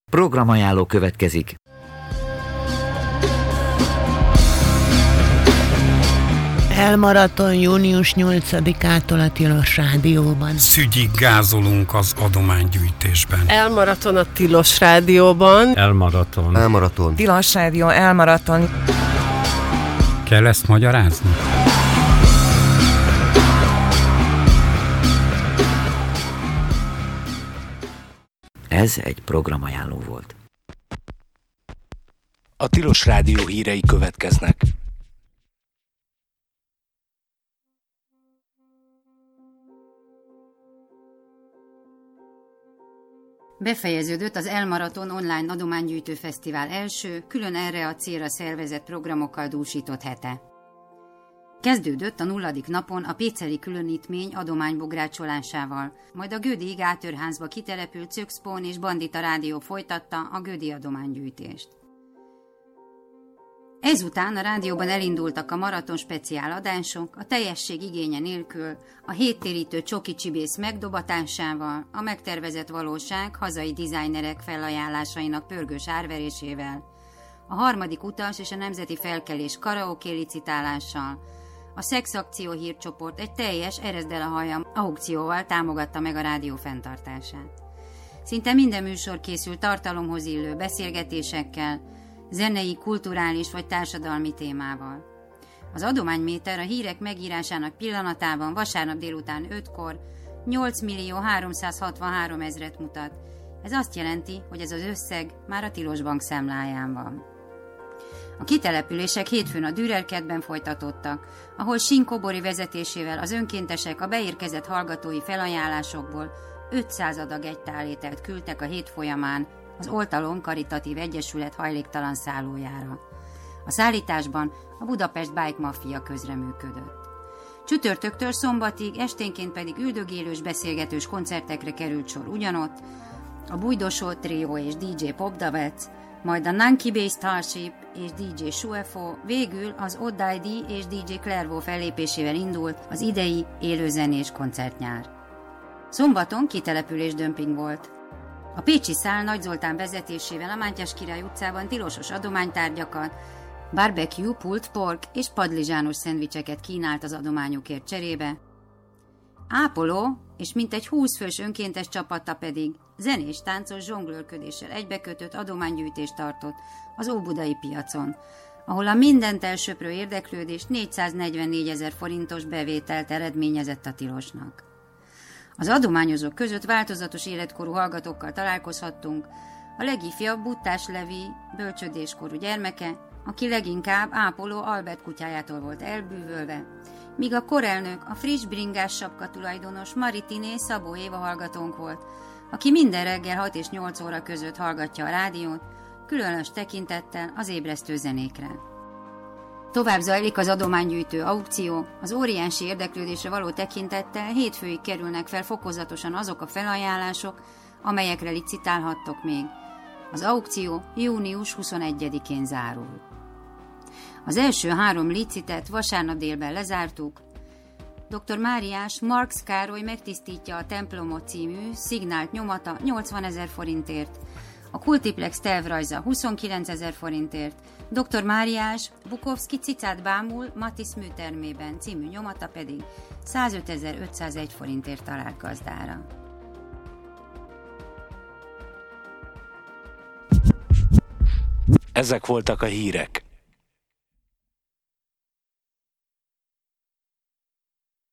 Programajánló következik. Elmaraton június 8-ától a Tilos Rádióban. Szügyig gázolunk az adománygyűjtésben. Elmaraton a Tilos Rádióban. Elmaraton. Tilos Rádió elmaraton. Kell ezt magyarázni? Ez egy programajánló volt. A Tilos Rádió hírei következnek. Befejeződött az Elmaraton online adománygyűjtő fesztivál első, külön erre a célra szervezett programokkal dúsított hete. Kezdődött a 0. napon a péceli különítmény adománybográcsolásával, majd a Gödi Gátörházba kitelepült Czökszpón és Bandita Rádió folytatta a Gödi adománygyűjtést. Ezután a rádióban elindultak a maraton speciál adások, a teljesség igénye nélkül, a héttérítő csoki csibész megdobatásával, a megtervezett valóság hazai dizájnerek felajánlásainak pörgős árverésével, a harmadik utas és a nemzeti felkelés karaoké licitálással, a szexakció hírcsoport egy teljes Ereszd el a hajam aukcióval támogatta meg a rádió fenntartását. Szinte minden műsor készült tartalomhoz illő beszélgetésekkel, zenei, kulturális vagy társadalmi témával. Az adományméter a hírek megírásának pillanatában vasárnap délután 5-kor 8.363.000-et mutat. Ez azt jelenti, hogy ez az összeg már a Tilos Bank számláján van. A kitelepülések hétfőn a Dürer-kertben folytatódtak, ahol Sinkobori vezetésével az önkéntesek a beérkezett hallgatói felajánlásokból 500 adag egytálételt küldtek a hét folyamán az Oltalom Karitatív Egyesület hajléktalan szállójára. A szállításban a Budapest Bike Mafia közreműködött. Csütörtöktől szombatig, esténként pedig üldögélős beszélgetős koncertekre került sor ugyanott, a Bújdosó Trio és DJ Popdavec, majd a Nanki Bay Starship és DJ Shuefo, végül az Oddai és DJ Clervaux fellépésével indult az idei élőzenés koncertnyár. Szombaton kitelepülés dömping volt. A pécsi szál Nagy Zoltán vezetésével a Mátyás Király utcában tilosos adománytárgyakat, barbecue, pulled pork és padlizsános szendvicseket kínált az adományokért cserébe. Ápoló és mintegy 20 fős önkéntes csapata pedig zenés, táncos zsonglőrködéssel egybekötött adománygyűjtést tartott az óbudai piacon, ahol a mindent elsöprő érdeklődés 444 000 forintos bevételt eredményezett a Tilosnak. Az adományozók között változatos életkorú hallgatókkal találkozhattunk, a legifjabb Buttás Levi bölcsödéskorú gyermeke, aki leginkább ápoló Albert kutyájától volt elbűvölve, míg a korelnök a friss bringás sapka tulajdonos Maritiné Szabó Éva hallgatónk volt, aki minden reggel 6 és 8 óra között hallgatja a rádiót, különös tekintettel az ébresztő zenékre. Tovább zajlik az adománygyűjtő aukció, az óriási érdeklődésre való tekintettel hétfőig kerülnek fel fokozatosan azok a felajánlások, amelyekre licitálhattok még. Az aukció június 21-én zárul. Az első 3 licitet vasárnap délben lezártuk. Dr. Máriás Marx Károly megtisztítja a templomot című szignált nyomata 80 000 forintért, a Kultiplex tervrajza 29 000 forintért, Dr. Máriás Bukowski cicát bámul Matisz műtermében című nyomata pedig 105.501 forintért talált gazdára. Ezek voltak a hírek.